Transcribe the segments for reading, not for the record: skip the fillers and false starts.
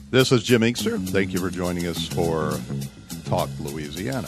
This is Jim Inkster. Thank you for joining us for Talk Louisiana.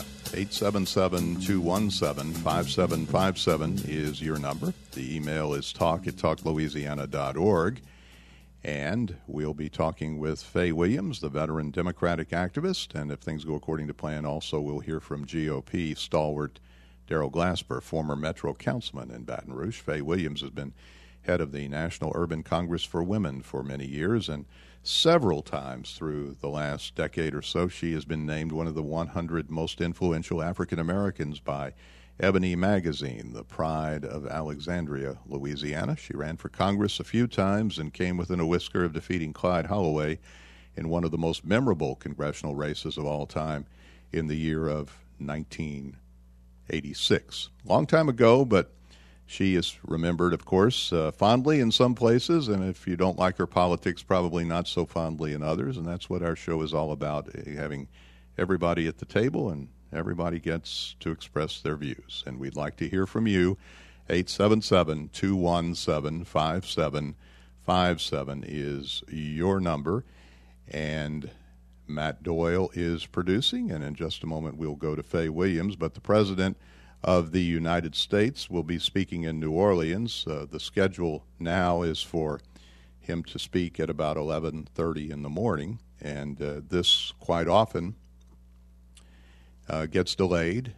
877-217-5757 is your number. The email is talk@talklouisiana.org. And we'll be talking with Faye Williams, the veteran Democratic activist. And if things go according to plan, also we'll hear from GOP stalwart Darrell Glasper, former Metro Councilman in Baton Rouge. Faye Williams has been head of the National Urban Congress for Women for many years, and several times through the last decade or so, she has been named one of the 100 most influential African Americans by Ebony Magazine, the pride of Alexandria, Louisiana. She ran for Congress a few times and came within a whisker of defeating Clyde Holloway in one of the most memorable congressional races of all time in the year of 1986. Long time ago, but she is remembered, of course, fondly in some places, and if you don't like her politics, probably not so fondly in others, and that's what our show is all about, having everybody at the table, and everybody gets to express their views. And we'd like to hear from you. 877-217-5757 is your number, and Matt Doyle is producing, and in just a moment we'll go to Faye Williams, but the President of the United States will be speaking in New Orleans. The schedule now is for him to speak at about 11:30 in the morning, and this quite often gets delayed.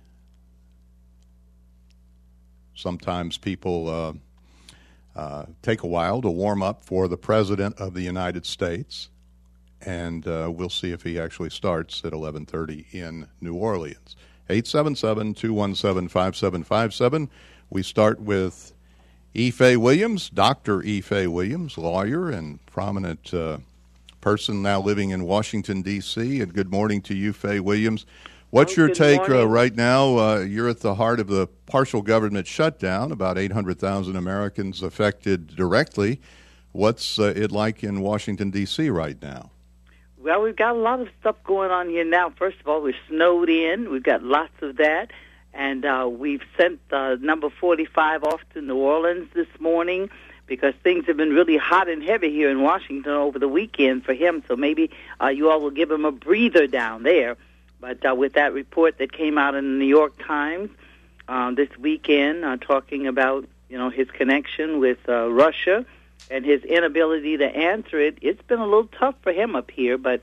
Sometimes people take a while to warm up for the President of the United States, and we'll see if he actually starts at 11:30 in New Orleans. 877-217-5757. We start with E. Faye Williams, Dr. E. Faye Williams, lawyer and prominent person now living in Washington, D.C. And good morning to you, Faye Williams. What's your take right now? You're at the heart of the partial government shutdown, about 800,000 Americans affected directly. What's it like in Washington, D.C. right now? Well, we've got a lot of stuff going on here now. First of all, we're snowed in. We've got lots of that. And we've sent number 45 off to New Orleans this morning because things have been really hot and heavy here in Washington over the weekend for him. So maybe you all will give him a breather down there. But with that report that came out in the New York Times this weekend talking about, his connection with Russia, and his inability to answer it, it's been a little tough for him up here. But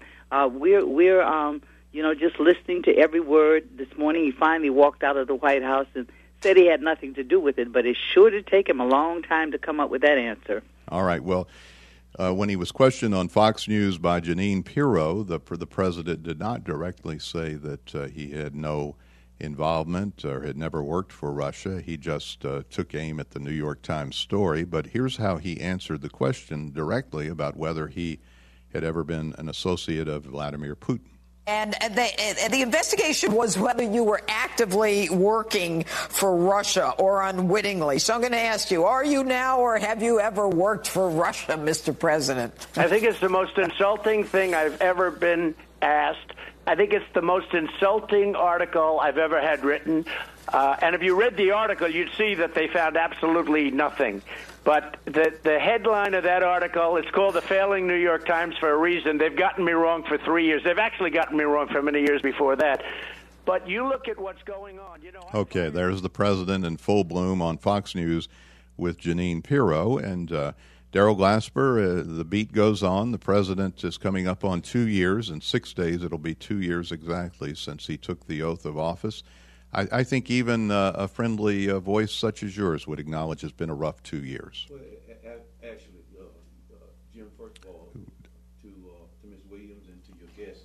we're just listening to every word. This morning he finally walked out of the White House and said he had nothing to do with it, but it sure did take him a long time to come up with that answer. All right. Well, when he was questioned on Fox News by Jeanine Pirro, the president did not directly say that he had no involvement or had never worked for Russia. He just took aim at the New York Times story. But here's how he answered the question directly about whether he had ever been an associate of Vladimir Putin. And the investigation was whether you were actively working for Russia or unwittingly. So I'm going to ask you, are you now or have you ever worked for Russia, Mr. President? I think it's the most insulting thing I've ever been asked. I think it's the most insulting article I've ever had written. And if you read the article, you'd see that they found absolutely nothing. But the headline of that article, it's called The Failing New York Times for a reason. They've gotten me wrong for 3 years. They've actually gotten me wrong for many years before that. But you look at what's going on. Okay, there's the president in full bloom on Fox News with Jeanine Pirro. And Darrell Glasper, the beat goes on. The president is coming up on 2 years. In 6 days, it'll be 2 years exactly since he took the oath of office. I think even a friendly voice such as yours would acknowledge it's been a rough 2 years. Well, actually, Jim, first of all, to Ms. Williams and to your guests,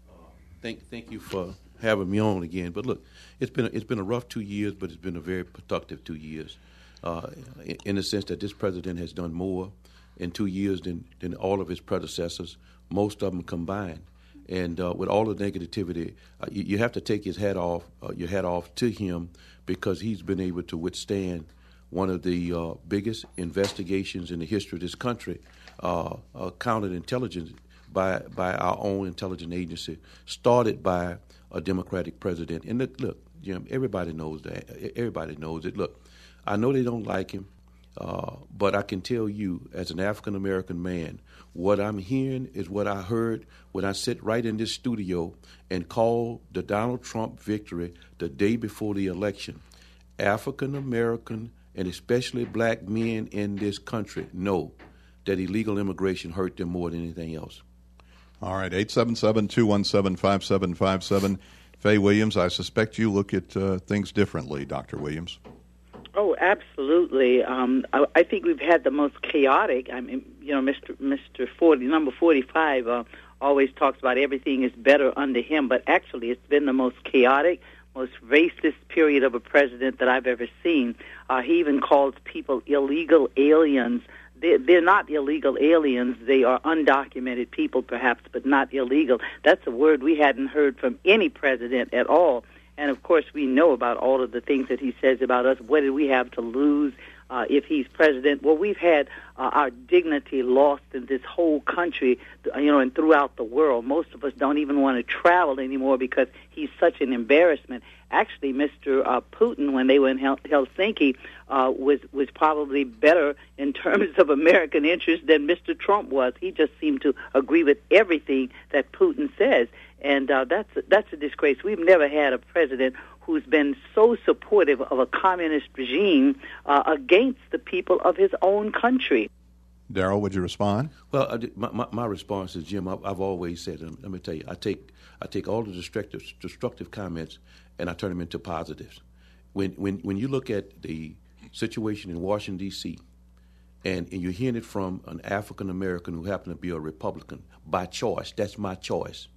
thank you for having me on again. But look, it's been a rough 2 years, but it's been a very productive 2 years, in the sense that this president has done more in 2 years than all of his predecessors, most of them combined. And with all the negativity, you have to take your hat off to him, because he's been able to withstand one of the biggest investigations in the history of this country, counterintelligence by our own intelligence agency, started by a Democratic president. And look, Jim, everybody knows that. Everybody knows it. Look, I know they don't like him, but I can tell you, as an African-American man, What I'm hearing is what I heard when I sit right in this studio and call the Donald Trump victory the day before the election. African American and especially black men in this country know that illegal immigration hurt them more than anything else. All right, 877-217-5757. Faye Williams, I suspect you look at things differently, Dr. Williams. Oh, absolutely. I think we've had the most chaotic. I mean, Mr. 40, number 45, always talks about everything is better under him, but actually it's been the most chaotic, most racist period of a president that I've ever seen. He even calls people illegal aliens. They're not illegal aliens. They are undocumented people, perhaps, but not illegal. That's a word we hadn't heard from any president at all. And, of course, we know about all of the things that he says about us. What did we have to lose if he's president? Well, we've had our dignity lost in this whole country, and throughout the world. Most of us don't even want to travel anymore because he's such an embarrassment. Actually, Mr. Putin, when they were in Helsinki, was probably better in terms of American interest than Mr. Trump was. He just seemed to agree with everything that Putin says. And that's a disgrace. We've never had a president who's been so supportive of a communist regime against the people of his own country. Darrell, would you respond? Well, my response is, Jim, I've always said, let me tell you, I take all the destructive comments and I turn them into positives. When you look at the situation in Washington, D.C., and you're hearing it from an African American who happened to be a Republican by choice, that's my choice.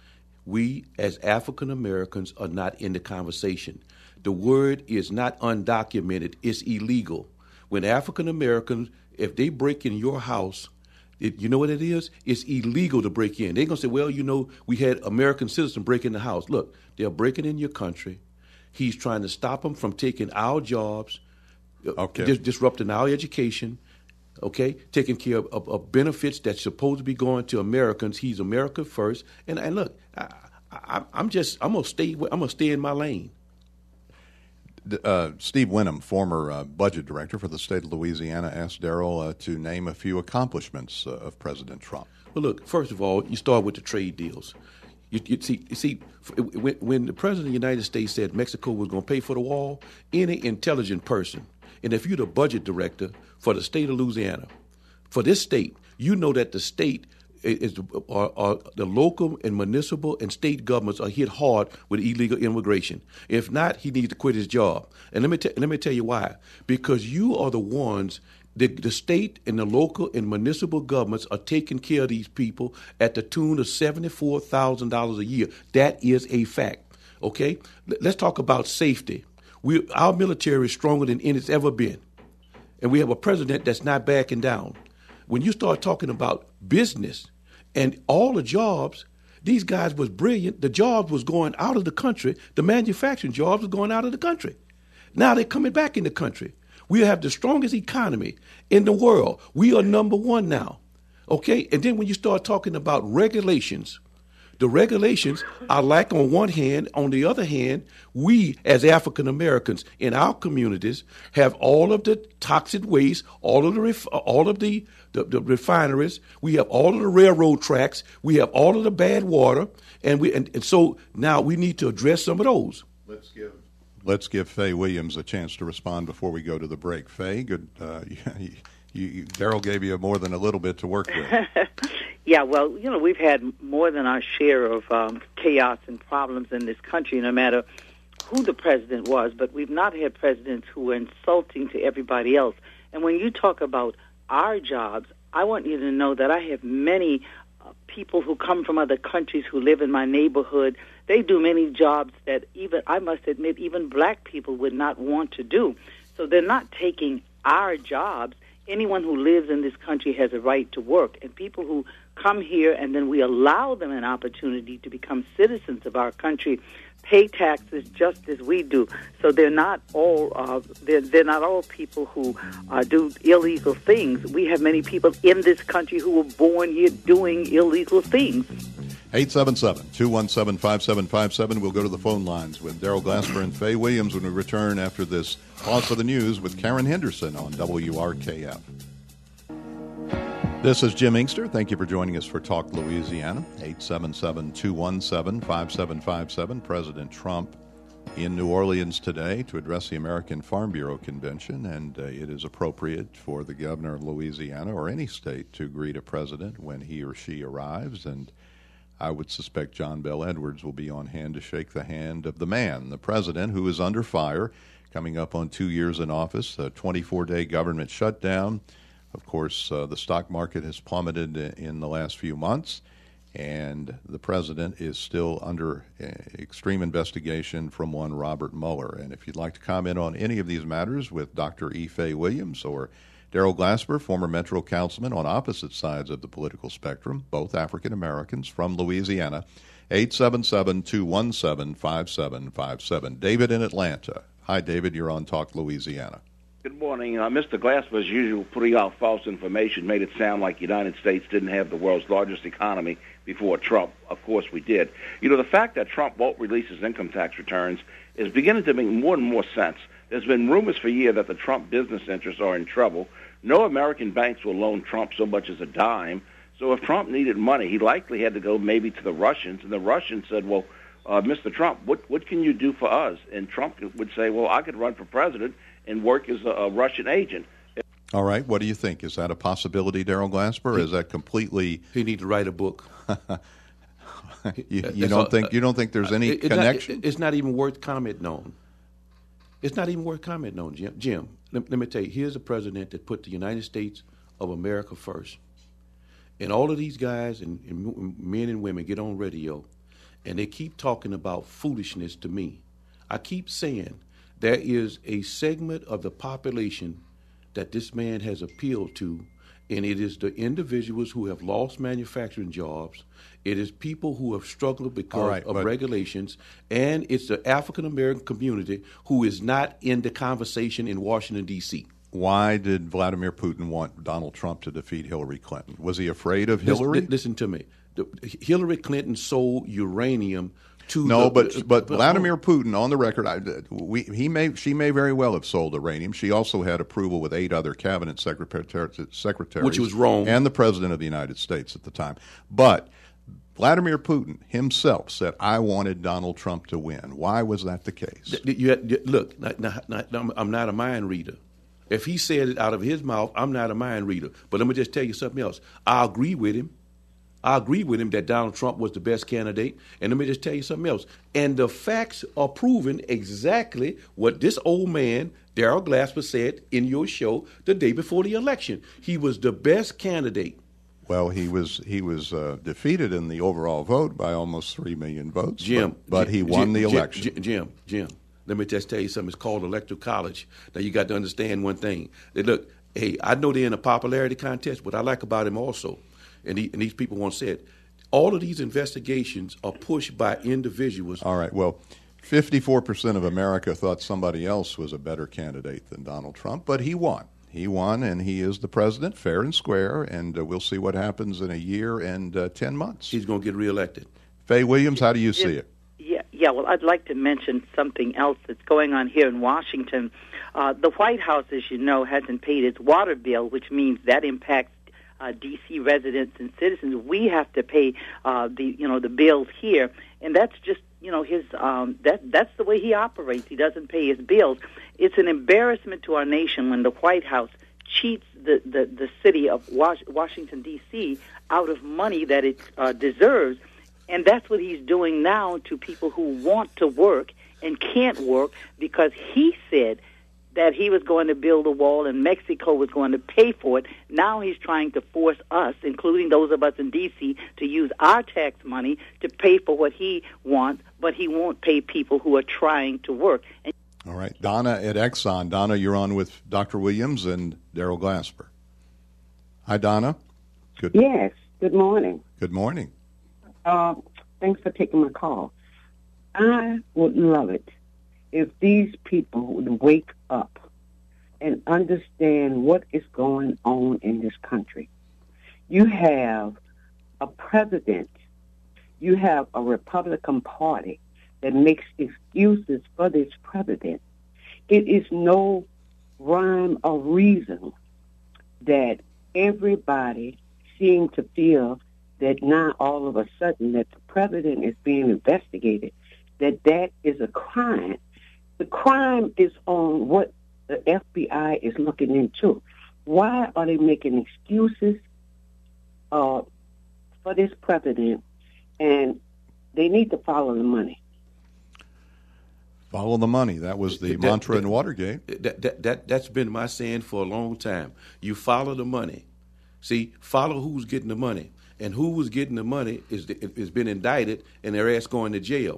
We, as African Americans, are not in the conversation. The word is not undocumented, it's illegal. When African Americans, if they break in your house, you know what it is? It's illegal to break in. They're going to say, well, we had American citizens break in the house. Look, they're breaking in your country. He's trying to stop them from taking our jobs, disrupting our education, taking care of benefits that's supposed to be going to Americans. He's America first. And look, I'm gonna stay in my lane. Steve Winham, former budget director for the state of Louisiana, asked Darrell to name a few accomplishments of President Trump. Well, look, first of all, you start with the trade deals. You see, when the President of the United States said Mexico was going to pay for the wall, any intelligent person, and if you're the budget director for the state of Louisiana, for this state, you know that the state the local and municipal and state governments are hit hard with illegal immigration. If not, he needs to quit his job. And let me tell you why. Because you are the ones. The state and the local and municipal governments are taking care of these people at the tune of $74,000 a year. That is a fact. Okay? Let's talk about safety. Our military is stronger than it's ever been. And we have a president that's not backing down. When you start talking about business and all the jobs, these guys was brilliant. The jobs was going out of the country. The manufacturing jobs was going out of the country. Now they're coming back in the country. We have the strongest economy in the world. We are number one now. Okay? And then when you start talking about regulations, the regulations are like on one hand. On the other hand, we as African Americans in our communities have all of the toxic waste, all of the refineries. We have all of the railroad tracks. We have all of the bad water, and so now we need to address some of those. Let's give Faye Williams a chance to respond before we go to the break. Faye, good. Darrell gave you more than a little bit to work with. Yeah, well, we've had more than our share of chaos and problems in this country, no matter who the president was, but we've not had presidents who were insulting to everybody else. And when you talk about our jobs, I want you to know that I have many people who come from other countries who live in my neighborhood. They do many jobs that I must admit, even black people would not want to do. So they're not taking our jobs. Anyone who lives in this country has a right to work. And people who come here and then we allow them an opportunity to become citizens of our country pay taxes just as we do. So they're not all they're not all people who do illegal things. We have many people in this country who were born here doing illegal things. 877-217-5757. We'll go to the phone lines with Darrell Glasper and Faye Williams when we return after this pause for the news with Karen Henderson on WRKF. This is Jim Inkster. Thank you for joining us for Talk Louisiana. 877-217-5757. President Trump in New Orleans today to address the American Farm Bureau Convention, and it is appropriate for the governor of Louisiana or any state to greet a president when he or she arrives, and I would suspect John Bel Edwards will be on hand to shake the hand of the man, the president, who is under fire, coming up on 2 years in office, a 24-day government shutdown. Of course, the stock market has plummeted in the last few months, and the president is still under extreme investigation from one Robert Mueller. And if you'd like to comment on any of these matters with Dr. E. Fay Williams or Darrell Glasper, former Metro councilman on opposite sides of the political spectrum, both African Americans from Louisiana, 877-217-5757. David in Atlanta. Hi, David. You're on Talk Louisiana. Good morning. Mr. Glasper, as usual, putting out false information, made it sound like the United States didn't have the world's largest economy before Trump. Of course we did. You know, the fact that Trump won't release his income tax returns is beginning to make more and more sense. There's been rumors for years that the Trump business interests are in trouble. No American banks will loan Trump so much as a dime. So if Trump needed money, he likely had to go maybe to the Russians, and the Russians said, well, Mr. Trump, what can you do for us? And Trump would say, well, I could run for president and work as a Russian agent. All right. What do you think? Is that a possibility, Darrell Glasper? Is that completely? He needs to write a book. you don't think there's any connection? It's not even worth commenting on. It's not even worth commenting on, Jim. Let me tell you. Here's a president that put the United States of America first, and all of these guys and men and women get on radio, and they keep talking about foolishness to me. I keep saying, there is a segment of the population that this man has appealed to, and it is the individuals who have lost manufacturing jobs. It is people who have struggled because of regulations, and it's the African-American community who is not in the conversation in Washington, D.C. Why did Vladimir Putin want Donald Trump to defeat Hillary Clinton? Was he afraid of Hillary? Listen to me. Hillary Clinton sold uranium to but Vladimir Putin, on the record, she may very well have sold uranium. She also had approval with 8 other cabinet secretaries, which was wrong, and the president of the United States at the time. But Vladimir Putin himself said, "I wanted Donald Trump to win." Why was that the case? Look, I'm not a mind reader. If he said it out of his mouth, I'm not a mind reader. But let me just tell you something else. I agree with him. That Donald Trump was the best candidate. And let me just tell you something else. And the facts are proving exactly what this old man, Darrell Glasper, said in your show the day before the election. He was the best candidate. Well, he was defeated in the overall vote by almost 3 million votes. But he won the election. Jim, let me just tell you something. It's called Electoral College. Now, you got to understand one thing. Look, hey, I know they're in a popularity contest. What I like about him also, and these people won't say it, all of these investigations are pushed by individuals. All right, well, 54% of America thought somebody else was a better candidate than Donald Trump, but he won. He won, and he is the president, fair and square, and we'll see what happens in a year and 10 months. He's going to get reelected. Fay Williams, how do you see it? Yeah. Well, I'd like to mention something else that's going on here in Washington. The White House, as you know, hasn't paid its water bill, which means that impacts D.C. residents and citizens. We have to pay the bills here, and that's just his that's the way he operates. He doesn't pay his bills. It's an embarrassment to our nation when the White House cheats the city of Washington, D.C. out of money that it deserves. And that's what he's doing now to people who want to work and can't work because he said that he was going to build a wall and Mexico was going to pay for it. Now he's trying to force us, including those of us in D.C., to use our tax money to pay for what he wants, but he won't pay people who are trying to work. All right. Donna at Exxon. Donna, you're on with Dr. Williams and Darrell Glasper. Hi, Donna. Yes. Good morning. Good morning. Thanks for taking my call. I would love it if these people would wake up and understand what is going on in this country. You have a president, you have a Republican Party that makes excuses for this president. It is no rhyme or reason that everybody seem to feel that now all of a sudden that the president is being investigated, that is a crime. The crime is on what the FBI is looking into. Why are they making excuses for this president? And they need to follow the money. Follow the money. That was the mantra in Watergate. That's been my saying for a long time. You follow the money. See, follow who's getting the money. And who was getting the money is been indicted, and their ass going to jail.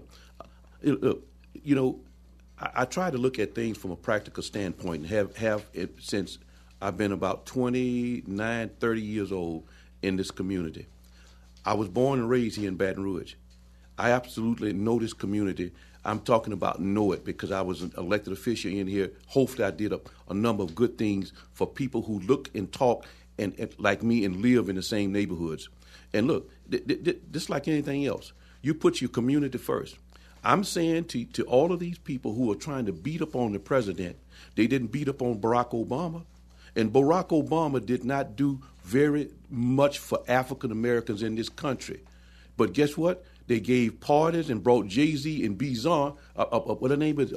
I try to look at things from a practical standpoint and have it since I've been about 29, 30 years old in this community. I was born and raised here in Baton Rouge. I absolutely know this community. I'm talking about know it because I was an elected official in here. Hopefully I did a number of good things for people who look and talk and like me and live in the same neighborhoods. And look, just like anything else, you put your community first. I'm saying to all of these people who are trying to beat up on the president, they didn't beat up on Barack Obama. And Barack Obama did not do very much for African Americans in this country. But guess what? They gave parties and brought Jay-Z and Bizarre, what her name is?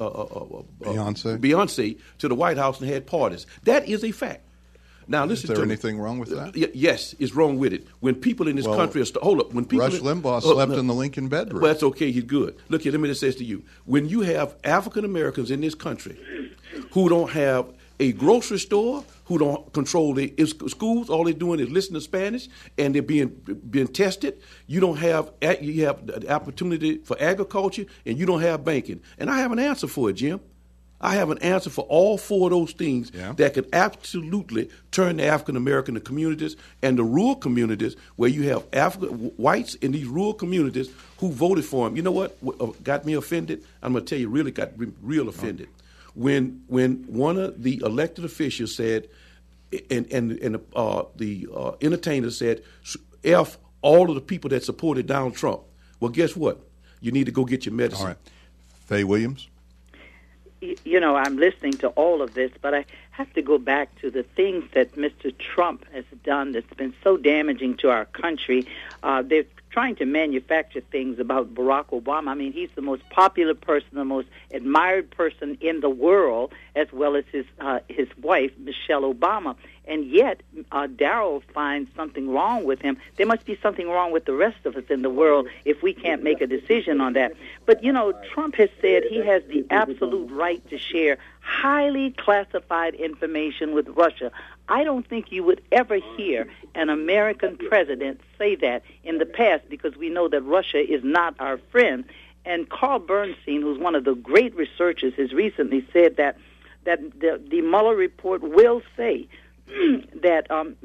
Beyonce, to the White House and had parties. That is a fact. Now, listen. Is there anything wrong with that? Yes, it's wrong with it. When people in this country are hold up. When people Rush Limbaugh slept in the Lincoln bedroom. Well, that's okay. He's good. Look here. Let me just say this to you. When you have African Americans in this country who don't have a grocery store, who don't control the schools, all they're doing is listen to Spanish, and they're being tested. You have the opportunity for agriculture, and you don't have banking. And I have an answer for it, Jim. I have an answer for all four of those things that could absolutely turn the African-American communities and the rural communities where you have whites in these rural communities who voted for him. You know what got me offended? I'm going to tell you, really got real offended. When one of the elected officials said, and the entertainer said, F all of the people that supported Donald Trump. Well, guess what? You need to go get your medicine. All right. Faye Williams? I'm listening to all of this, but I have to go back to the things that Mr. Trump has done that's been so damaging to our country. They're trying to manufacture things about Barack Obama. I mean, he's the most popular person, the most admired person in the world, as well as his wife, Michelle Obama. And yet, Darrell finds something wrong with him. There must be something wrong with the rest of us in the world if we can't make a decision on that. But, Trump has said he has the absolute right to share highly classified information with Russia. I don't think you would ever hear an American president say that in the past, because we know that Russia is not our friend. And Carl Bernstein, who's one of the great researchers, has recently said that the Mueller report will say that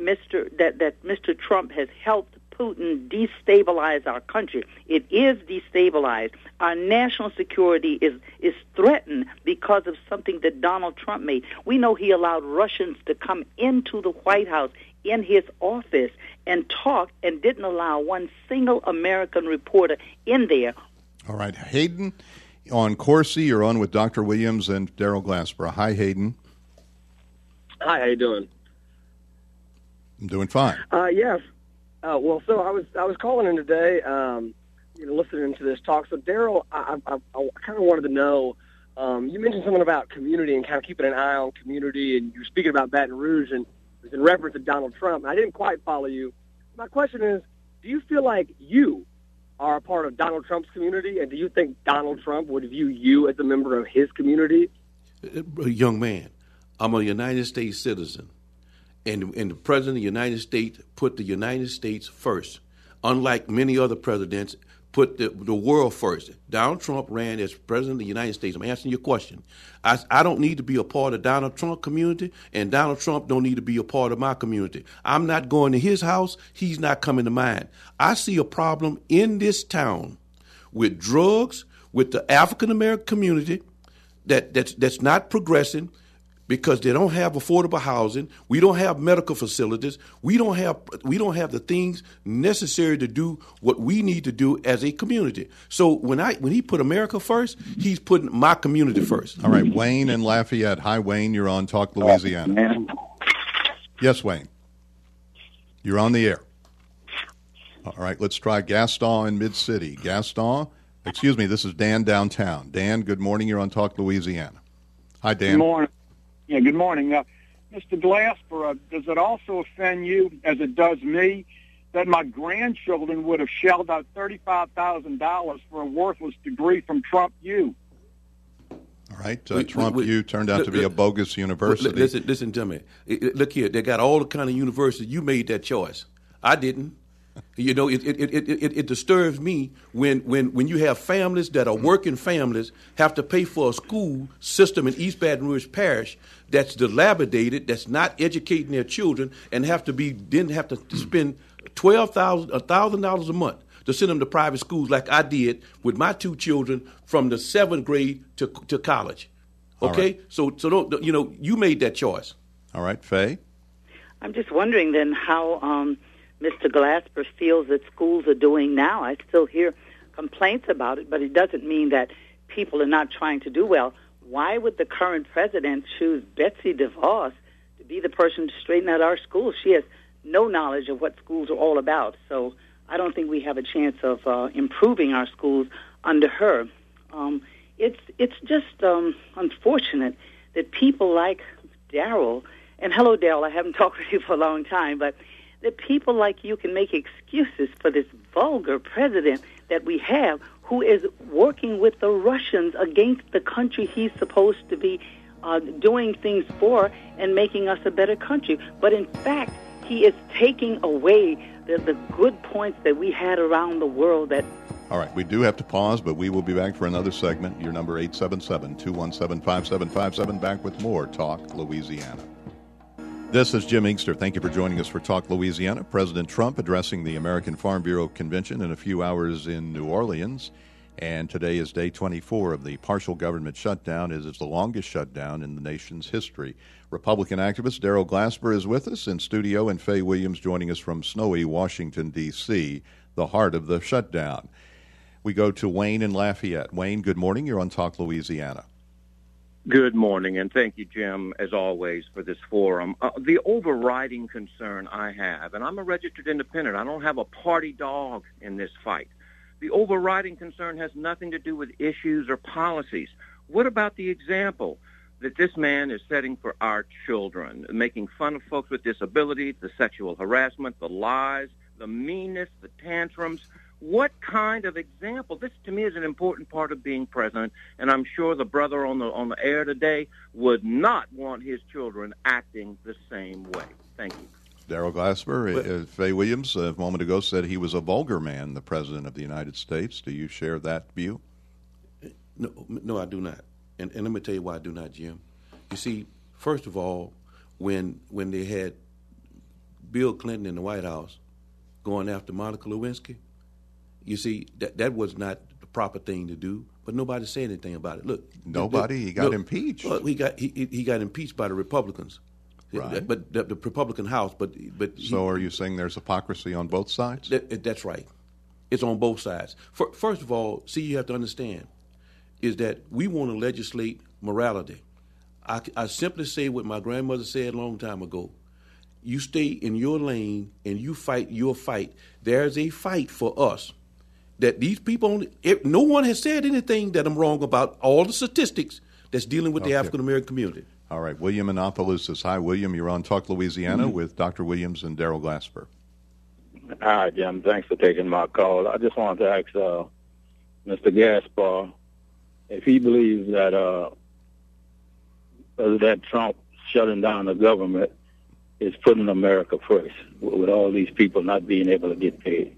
Mr. Trump has helped Putin destabilize our country. It is destabilized. Our national security is threatened because of something that Donald Trump made. We know he allowed Russians to come into the White House in his office and talk and didn't allow one single American reporter in there. All right. Hayden on Corsi, you're on with Dr. Williams and Darrell Glasper. Hi, Hayden. Hi, how you doing? I'm doing fine. Yes. So I was calling in today, listening to this talk. So Darrell, I kind of wanted to know. You mentioned something about community and kind of keeping an eye on community, and you were speaking about Baton Rouge, and it was in reference to Donald Trump. And I didn't quite follow you. My question is, do you feel like you are a part of Donald Trump's community, and do you think Donald Trump would view you as a member of his community? Young man, I'm a United States citizen. And the President of the United States put the United States first. Unlike many other presidents, put the world first. Donald Trump ran as President of the United States. I'm answering your question. I don't need to be a part of Donald Trump community, and Donald Trump don't need to be a part of my community. I'm not going to his house. He's not coming to mine. I see a problem in this town with drugs, with the African-American community that's not progressing, because they don't have affordable housing. We don't have medical facilities. We don't have the things necessary to do what we need to do as a community. So when he put America first, he's putting my community first. All right, Wayne in Lafayette. Hi, Wayne. You're on Talk Louisiana. Yes, Wayne. You're on the air. All right, let's try Gaston in Mid-City. Gaston, excuse me, this is Dan downtown. Dan, good morning. You're on Talk Louisiana. Hi, Dan. Good morning. Yeah, good morning. Mr. Glasper, does it also offend you, as it does me, that my grandchildren would have shelled out $35,000 for a worthless degree from Trump U? All right, Trump U turned out to be a bogus university. Listen to me. Look here, they got all the kind of universities. You made that choice. I didn't. You know, it disturbs me when you have families that are working families have to pay for a school system in East Baton Rouge Parish that's dilapidated, that's not educating their children, and have to spend $1,000 a month to send them to private schools like I did with my two children from the 7th grade to college. Okay, right. So don't, you made that choice. All right, Faye. I'm just wondering then how Mr. Glasper feels that schools are doing now. I still hear complaints about it, but it doesn't mean that people are not trying to do well. Why would the current president choose Betsy DeVos to be the person to straighten out our schools? She has no knowledge of what schools are all about. So I don't think we have a chance of improving our schools under her. It's just unfortunate that people like Daryl, and hello, Daryl, I haven't talked with you for a long time, but that people like you can make excuses for this vulgar president that we have who is working with the Russians against the country he's supposed to be doing things for and making us a better country. But in fact, he is taking away the good points that we had around the world. All right, we do have to pause, but we will be back for another segment. Your number 877-217-5757. Back with more Talk Louisiana. This is Jim Inkster. Thank you for joining us for Talk Louisiana. President Trump addressing the American Farm Bureau Convention in a few hours in New Orleans. And today is day 24 of the partial government shutdown. It is the longest shutdown in the nation's history. Republican activist Daryl Glasper is with us in studio, and Faye Williams joining us from snowy Washington, D.C., the heart of the shutdown. We go to Wayne in Lafayette. Wayne, good morning. You're on Talk Louisiana. Good morning, and thank you, Jim, as always, for this forum. The overriding concern I have, and I'm a registered independent, I don't have a party dog in this fight. The overriding concern has nothing to do with issues or policies. What about the example that this man is setting for our children, making fun of folks with disabilities, the sexual harassment, the lies, the meanness, the tantrums? What kind of example? This, to me, is an important part of being president, and I'm sure the brother on the air today would not want his children acting the same way. Thank you. Daryl Glasper, Faye Williams a moment ago said he was a vulgar man, the president of the United States. Do you share that view? No, I do not. And let me tell you why I do not, Jim. You see, first of all, when they had Bill Clinton in the White House going after Monica Lewinsky, you see, that was not the proper thing to do, but nobody said anything about it. Look, he got impeached. Well, he got impeached by the Republicans, right? But the Republican House. But so, are you saying there's hypocrisy on both sides? That's right. It's on both sides. First of all, see, you have to understand is that we want to legislate morality. I simply say what my grandmother said a long time ago. You stay in your lane and you fight your fight. There's a fight for us. That these people, no one has said anything that I'm wrong about all the statistics that's dealing with the African American community. All right, William in Opelousas. Hi, William. You're on Talk Louisiana with Dr. Williams and Daryl Glasper. Hi, Jim. Thanks for taking my call. I just wanted to ask Mr. Glasper if he believes that President Trump shutting down the government is putting America first, with all these people not being able to get paid.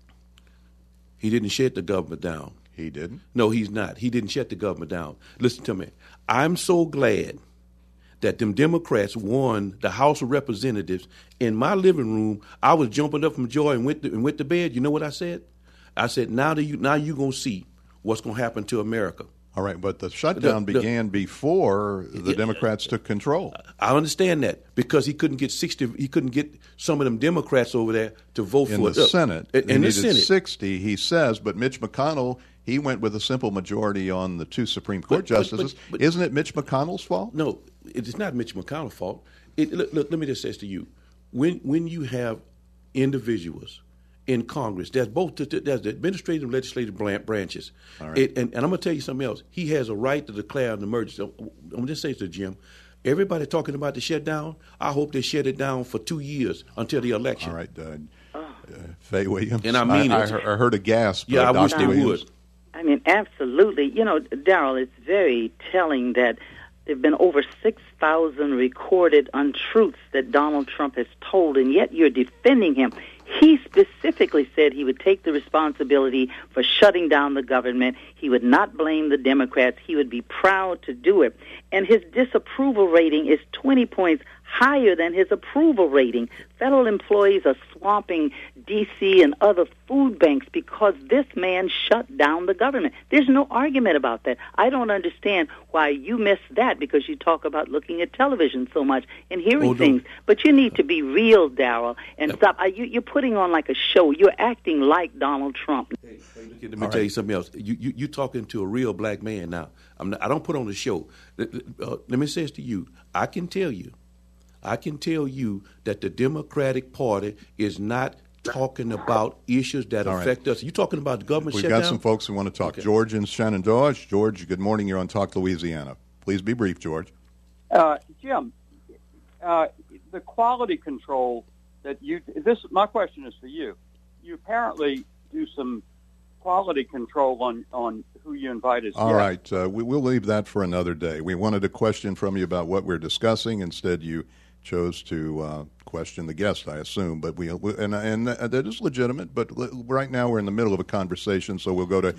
He didn't shut the government down. He didn't? No, he's not. He didn't shut the government down. Listen to me. I'm so glad that them Democrats won the House of Representatives. In my living room, I was jumping up from joy and went to bed. You know what I said? I said, now you're going to see what's going to happen to America. All right, but the shutdown began before the Democrats took control. I understand that because he couldn't get some of them Democrats over there to vote in for the Senate. In the Senate, Senate, 60, he says. But Mitch McConnell, he went with a simple majority on the two Supreme Court justices. But isn't it Mitch McConnell's fault? No, it's not Mitch McConnell's fault. Look, let me just say this to you: when you have individuals in Congress. There's both. There's the administrative and legislative branches. All right. And I'm going to tell you something else. He has a right to declare an emergency. I'm going to just say to Jim, everybody talking about the shutdown, I hope they shut it down for 2 years until the election. All right, Faye Williams. And I mean I it. heard a gasp. Yeah, I wish Dr. they Williams. would. I mean, absolutely. You know, Daryl, it's very telling that there have been over 6,000 recorded untruths that Donald Trump has told, and yet you're defending him. He specifically said he would take the responsibility for shutting down the government. He would not blame the Democrats. He would be proud to do it. And his disapproval rating is 20 points higher than his approval rating. Federal employees are swamping D.C. and other food banks because this man shut down the government. There's no argument about that. I don't understand why you miss that because you talk about looking at television so much and hearing things. But you need to be real, Daryl, and stop. You're putting on like a show. You're acting like Donald Trump. Hey, let me tell you something else. You're talking to a real black man now. I don't put on the show. Let me say this to you. I can tell you that the Democratic Party is not talking about issues that affect us. You're talking about the government We've shutdown? got some folks who want to talk. Okay. George in Shenandoah. George, good morning. You're on Talk Louisiana. Please be brief, George. Jim, the quality control that my question is for you. You apparently do some quality control on who you invite as All right. We'll leave that for another day. We wanted a question from you about what we're discussing. Instead, you chose to question the guest, I assume. But and that is legitimate. But right now we're in the middle of a conversation, so we'll go to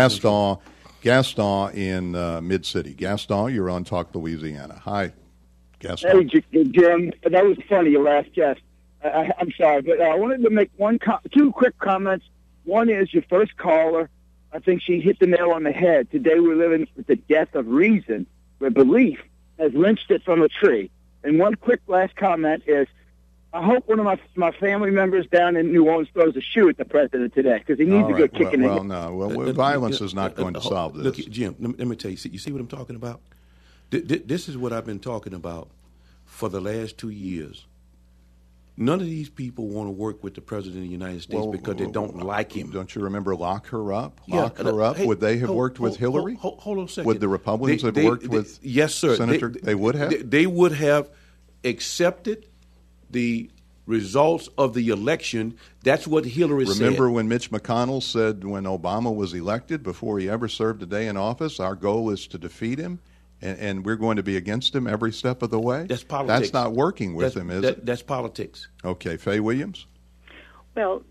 Gaston in Mid-City. Gaston, you're on Talk Louisiana. Hi, Gaston. Hey, Jim. That was funny, your last guest. I'm sorry, but I wanted to make two quick comments. One is your first caller. I think she hit the nail on the head. Today we're living with the death of reason, where belief has lynched it from a tree. And one quick last comment is, I hope one of my family members down in New Orleans throws a shoe at the president today because he needs to go kicking it. Well, violence is not going to solve this. Look, Jim, let me tell you. You see what I'm talking about? This is what I've been talking about for the last 2 years. None of these people want to work with the President of the United States because they don't like him. Don't you remember Lock Her Up? Hey, would they have worked with Hillary? Hold on a second. Would the Republicans have worked with yes, sir. Senator? They would have? They would have accepted the results of the election. That's what Hillary said. Remember when Mitch McConnell said when Obama was elected, before he ever served a day in office, our goal is to defeat him? And we're going to be against him every step of the way? That's politics. That's not working with him, is it? That's politics. Okay. Faye Williams? Well,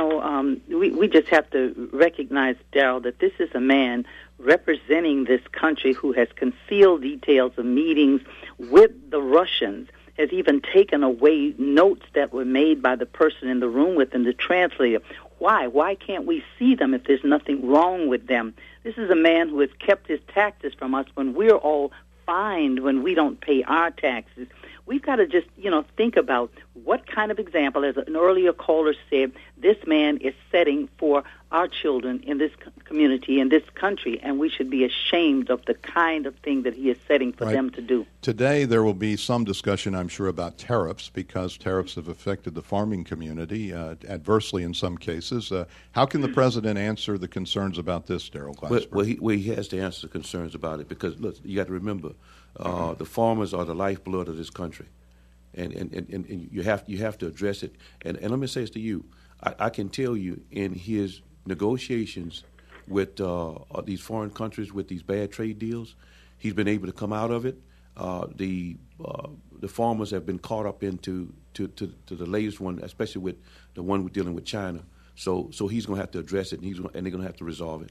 we just have to recognize, Daryl, that this is a man representing this country who has concealed details of meetings with the Russians, has even taken away notes that were made by the person in the room with him, the translator. Why? Why can't we see them if there's nothing wrong with them? This is a man who has kept his taxes from us when we're all fined when we don't pay our taxes. We've got to just, think about what kind of example, as an earlier caller said, this man is setting for our children in this community, in this country, and we should be ashamed of the kind of thing that he is setting for them to do. Today there will be some discussion, I'm sure, about tariffs because tariffs have affected the farming community adversely in some cases. How can the president answer the concerns about this, Darrell Glasper? Well, he has to answer the concerns about it because, look, you got to remember, the farmers are the lifeblood of this country, and you have to address it. And let me say this to you. I can tell you in his negotiations with these foreign countries with these bad trade deals, he's been able to come out of it. The farmers have been caught up into the latest one, especially with the one we're dealing with China. So he's going to have to address it, and they're going to have to resolve it.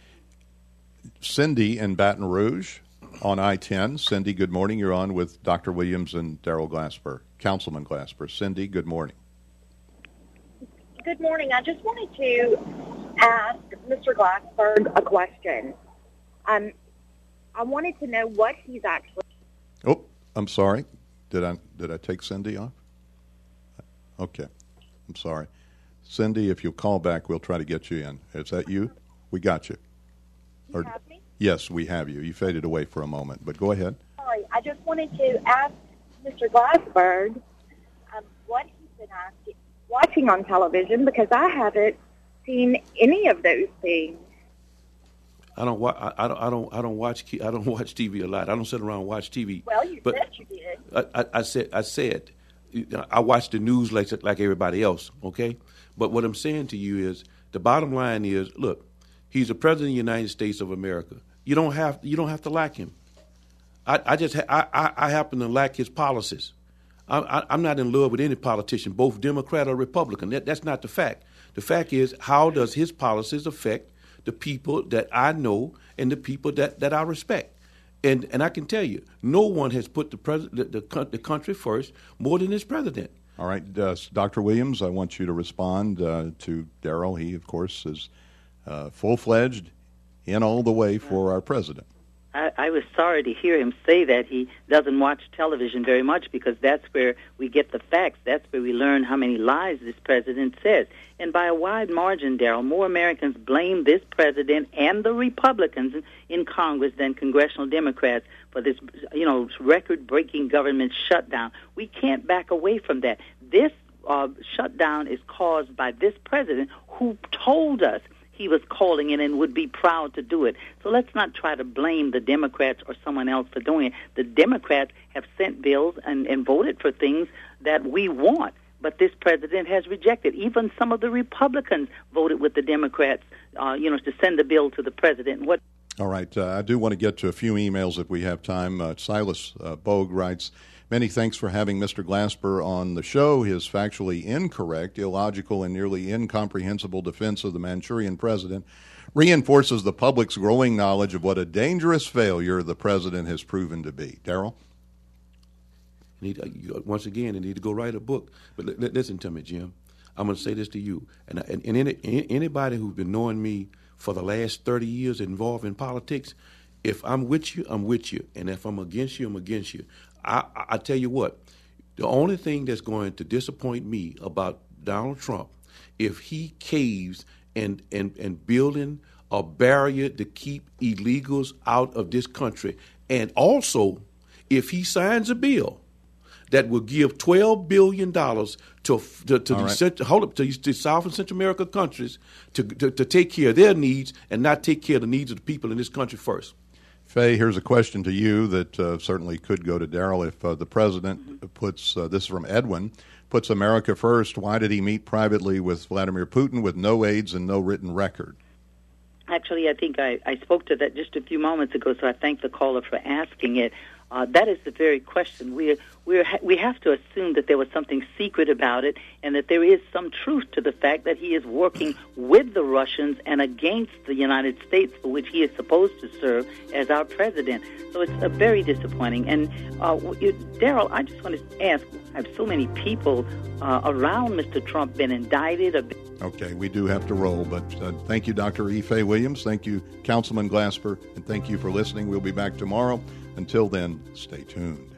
Cindy in Baton Rouge on I-10. Cindy, good morning. You're on with Dr. Williams and Darrell Glasper, Councilman Glasper. Cindy, good morning. Good morning. I just wanted to ask Mr. Glassberg a question. I wanted to know what he's actually... Oh, I'm sorry. Did I take Cindy off? Okay. I'm sorry. Cindy, if you'll call back, we'll try to get you in. Is that you? We got you. You have me? Yes, we have you. You faded away for a moment, but go ahead. Sorry. I just wanted to ask Mr. Glassberg what he's been watching on television, because I haven't seen any of those things. I don't watch TV a lot. I don't sit around and watch TV. Well, you said you did. I said I watch the news like everybody else. Okay, but what I'm saying to you is the bottom line is, look, he's the president of the United States of America. You don't have to like him. I happen to like his policies. I'm not in love with any politician, both Democrat or Republican. That's not the fact. The fact is, how does his policies affect the people that I know and the people that I respect? And I can tell you, no one has put the country first more than this president. All right, Dr. Williams, I want you to respond to Darrell. He, of course, is full-fledged in all the way for our president. I was sorry to hear him say that he doesn't watch television very much, because that's where we get the facts. That's where we learn how many lies this president says. And by a wide margin, Darrell, more Americans blame this president and the Republicans in Congress than congressional Democrats for this, record-breaking government shutdown. We can't back away from that. This shutdown is caused by this president, who told us he was calling it and would be proud to do it. So let's not try to blame the Democrats or someone else for doing it. The Democrats have sent bills and voted for things that we want, but this president has rejected. Even some of the Republicans voted with the Democrats, to send the bill to the president. All right. I do want to get to a few emails if we have time. Silas Bogue writes, many thanks for having Mr. Glasper on the show. His factually incorrect, illogical, and nearly incomprehensible defense of the Manchurian president reinforces the public's growing knowledge of what a dangerous failure the president has proven to be. Darrell? Once again, you need to go write a book. But listen to me, Jim. I'm going to say this to you. And anybody who's been knowing me for the last 30 years involved in politics, if I'm with you, I'm with you. And if I'm against you, I'm against you. I tell you what, the only thing that's going to disappoint me about Donald Trump, if he caves and building a barrier to keep illegals out of this country, and also if he signs a bill that will give $12 billion to South and Central America countries to take care of their needs and not take care of the needs of the people in this country first. Faye, here's a question to you that certainly could go to Darrell. If the president puts, this is from Edwin, puts America first, why did he meet privately with Vladimir Putin with no aides and no written record? Actually, I think I spoke to that just a few moments ago, so I thank the caller for asking it. That is the very question. We have to assume that there was something secret about it, and that there is some truth to the fact that he is working with the Russians and against the United States, for which he is supposed to serve as our president. So it's very disappointing. And Darrell, I just want to ask: have so many people around Mr. Trump been indicted? Okay, we do have to roll, but thank you, Dr. E. Faye Williams. Thank you, Councilman Glasper, and thank you for listening. We'll be back tomorrow. Until then, stay tuned.